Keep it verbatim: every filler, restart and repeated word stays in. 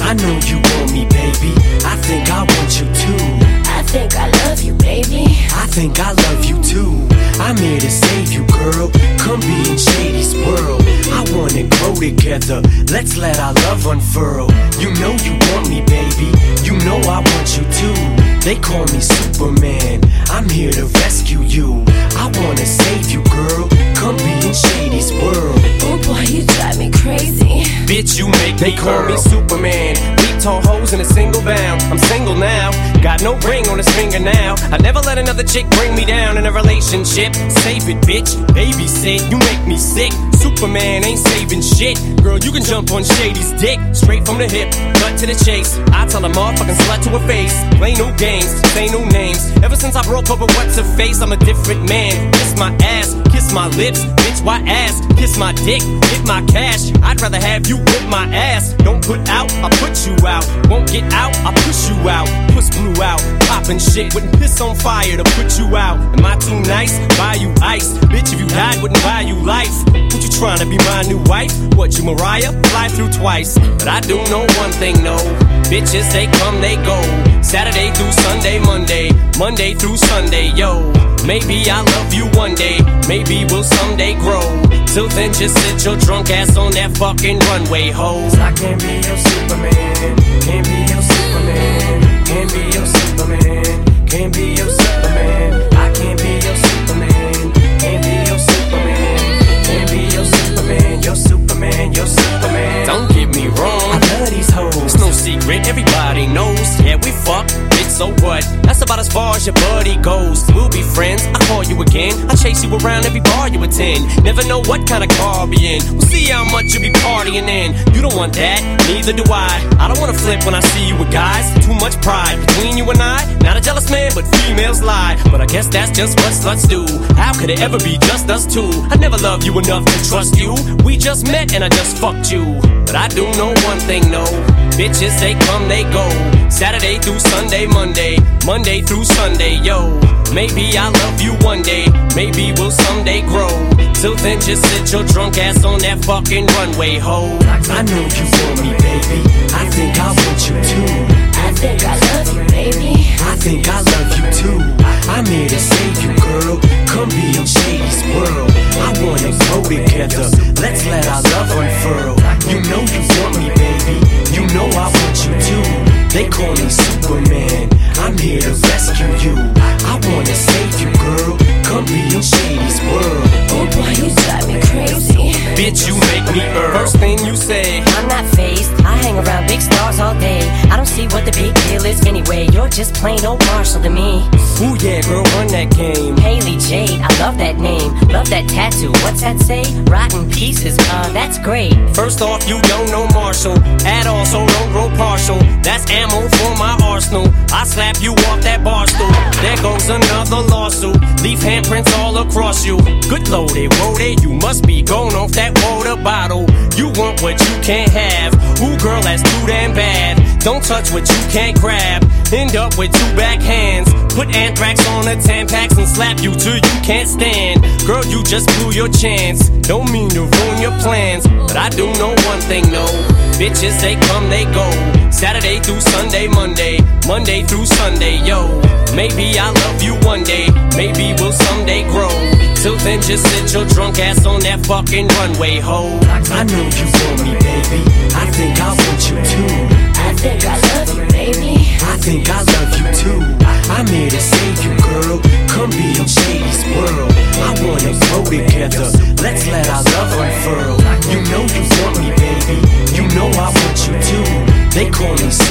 I know you want me, baby. I think I want you too. I think I love you, baby. I think I love you too. I'm here to save you, girl. Come be in Shady's world. I wanna grow together. Let's let our love unfurl. You know you want me, baby. You know I want you too. They call me Superman. I'm here to rescue you. I wanna save you, girl. Come be in Shady's world. Oh boy, you drive me crazy. Bitch, you make They call me Superman. Beat tall hoes in a single bound. I'm single now. Got no ring on his finger now. I never let another chick bring me down in a relationship. Save it, bitch. Babysit. You make me sick. Superman ain't saving shit. Girl, you can jump on Shady's dick. Straight from the hip, cut to the chase. I tell a motherfucking slut to her face. Play no games, say no names. Ever since I broke up with what's her face, I'm a different man. Kiss my ass, kiss my lips. Bitch, why ass? Kiss my dick, get my cash. I'd rather have you whip my ass. Don't put out, I'll put you out. Won't get out, I'll push you out. Puss blew out, poppin' shit. Wouldn't piss on fire to put you out. Am I too nice? Buy you ice. Bitch, if you died, wouldn't buy you life. What you trying to be my new wife? What, you Mariah? Fly through twice. But I do know one thing, no. Bitches, they come, they go. Saturday through Sunday, Monday. Monday through Sunday, yo. Maybe I'll love you one day. Maybe we'll someday grow. Till then, just sit your drunk ass on that fucking runway, ho. I can't be your Superman. Can't be your Superman. Can't be your Superman. Can't be your Superman. I can't be your Superman. Can't be your Superman. Can't be your Superman. Your Superman. Your Superman. Don't get me wrong, I love these hoes. it's no secret, everybody knows. Yeah, we fuck, bitch, so what? That's about as far as your buddy goes. We'll be friends, I call you again. I chase you around every bar you attend. Never know what kind of car I'll be in. We'll see how much you be partying in. You don't want that, neither do I. I don't wanna flip when I see you with guys. Too much pride between you and I. Not a jealous man, but females lie. But I guess that's just what sluts do. How could it ever be just us two? I never loved you enough to trust you. We just met and I just fucked you. But I do know one thing, no. Bitches, they come, they go. Saturday through Sunday, Monday. Monday through Sunday, yo. Maybe I'll love you one day. Maybe we'll someday grow. Till then, just sit your drunk ass on that fucking runway, ho. I know you want me, baby. I think I want you too. I think I love you, baby. I think I love you too. I'm here to save you, girl. Come be in Shady's world. I wanna grow together. Let's let our love unfurl. You know you want me, baby. You know I want you too. They call me Superman. I'm here to rescue you. I wanna save you, girl. Come be in Shady's world. Oh boy, you drive me crazy. Bitch, you make me earn. First thing you say, I'm not phased. I hang around big stars all day. I don't see what the big deal is anyway. You're just plain old Marshall to me. ooh yeah, girl, run that game. Haley Jade, I love that name. Love that tattoo. What's that say? Rotten pieces. Uh, that's great. First off, you don't know Marshall at all, so don't grow partial. That's ammo for my arsenal. I slap you off that bar stool. There goes another lawsuit. Leave handprints all across you. Good loaded, loaded. You must be going off that water bottle. You want what you can't have. Ooh, girl, that's too damn bad. Don't touch what you can't grab. End up with two backhands. Put anthrax on the Tampax and slap you till you can't stand. Girl, you just blew your chance. Don't mean to ruin your plans, but I do know one thing, no. Bitches, they come, they go. Saturday through Sunday, Monday. Monday through Sunday, yo. Maybe I'll love you one day. Maybe we'll someday grow. Till then, just sit your drunk ass on that fucking runway, ho. I know you want me, baby. I think I want you too. I think I love you, baby. I think I love you too. I'm here to save you, girl. Come be in Shady's world. I wanna grow together. Let's let our love unfurl. You know you want me, baby. You know I want you too. They call me